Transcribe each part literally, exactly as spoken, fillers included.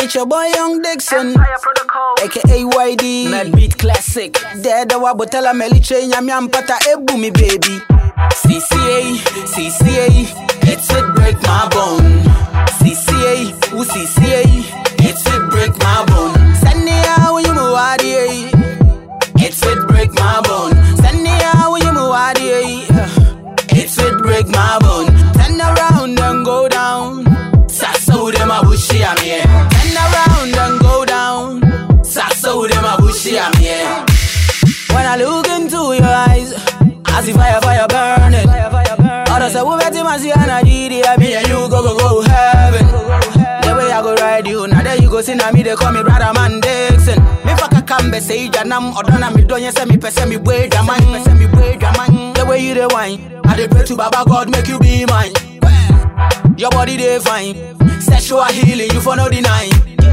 It's your boy Young Dixon, Empire Protocol, aka Y D. Mad Beat Classic. Dead wa botella meliche nyam pata ebu mi baby. C C A, C C A, it would break my bone. C C A, ooh C C A, it would break my bone. Send me out when you move out here. It would break my bone. Send me out when you move out here. It would break my bone. Turn around and go down. Sasso dem a bushy am here. Turn around and go down. Sasso dem a bushy am here. When I look into your eyes, I see fire, fire burning. Others say, "Who bet him as the energy? Me and you go, go, go heaven." The way I go ride you, now there you go, see now me they call me brother man Dixon. Me fuck a cambe say janam, odona me don't you say me pese me boy jaman, pese me boy jaman. The way you the wine, I dey pray to Baba God make you be mine. Your body they fine, sexual healing you for no denying.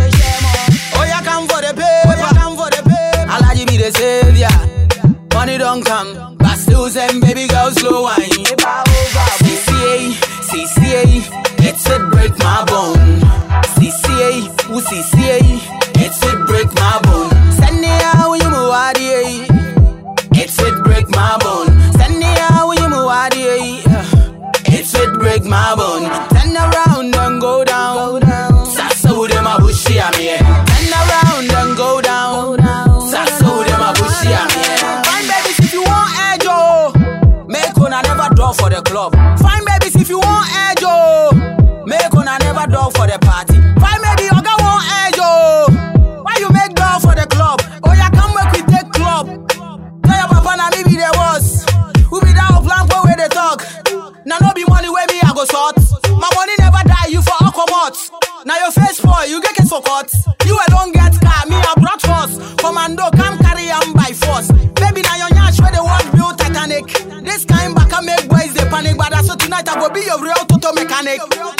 Oh yeah, come for the paper, come for the paper. I'll be the savior. Money don't come, but still send baby girl slow wine. C C A, C C A, it would break my bone. C C A, ooh C C A, it would break my bone. Send me out when you move out here. It would break my bone. Send me out when you move out here. It would break my bone. Turn around and go down. Sasso dem a bushy am here. Turn around and go down. Sasso dem a bushy am here. Fine babies if you want edge, oh. Make una never draw for the club. Fine babies if you want edge, oh. Make una never draw for the party. Fine baby, oga want edge, oh. Why you make draw for the club? Oh yeah, come work with the club. Tell your papa na me be the boss. Who be that plan for where they talk? Now no be money where me I go sort. My money never die, you for alcohol. Now your face boy, you get case for cut. You alone get car, me I brought horse. Commando, come carry am by force. Baby now your nyash where they want build Titanic. This kind back and make boys they panic. But that's so tonight I go be your real toto mechanic.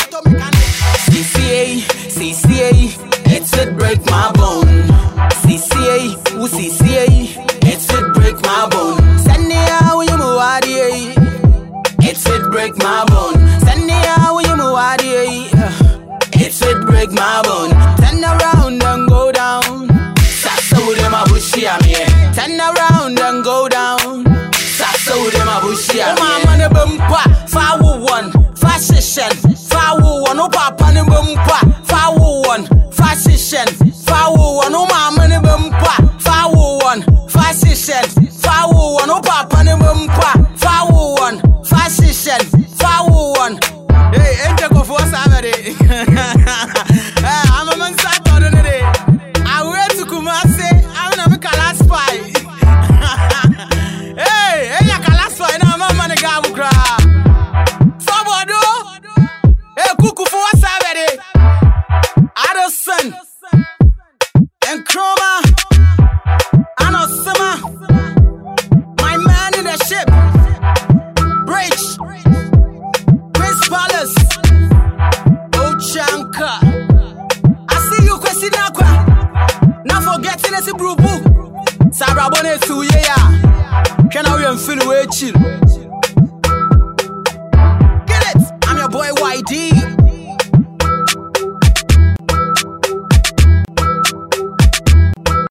C C A, C C A, it would break my bone. C C A, ooh C C A, it would break my bone. Send me out when you move out here. It would break my bone. Send me out when you move out here. It would break my bone. Turn around and go down. Sasso dem a bushy am here. Turn around and go down. Sasso dem a bushy am here. Oh here. mama ne bumpa, foul one, fashion, foul one. Oh papa ne bumpa, foul one, fashion, foul one. Oh mama ne bumpa, foul one, fashion, foul one. Oh papa ne bumpa, foul one, fashion, foul one. Hey, enter go for Saturday. I'm a man sat on the day. I went to Kumasi. I'm gonna make a last spy. Hey, hey, I can last spy. Now I'm gonna go cry. Somebody, hey, Kuku for Saturday. Addison and Chroma. Anosama. My man in the ship. Bridge. Palace, Ochanka. I see you, Kwesinakwa. Now forgetting us, Brubu. Sarabone, two year. Can I feel way chill?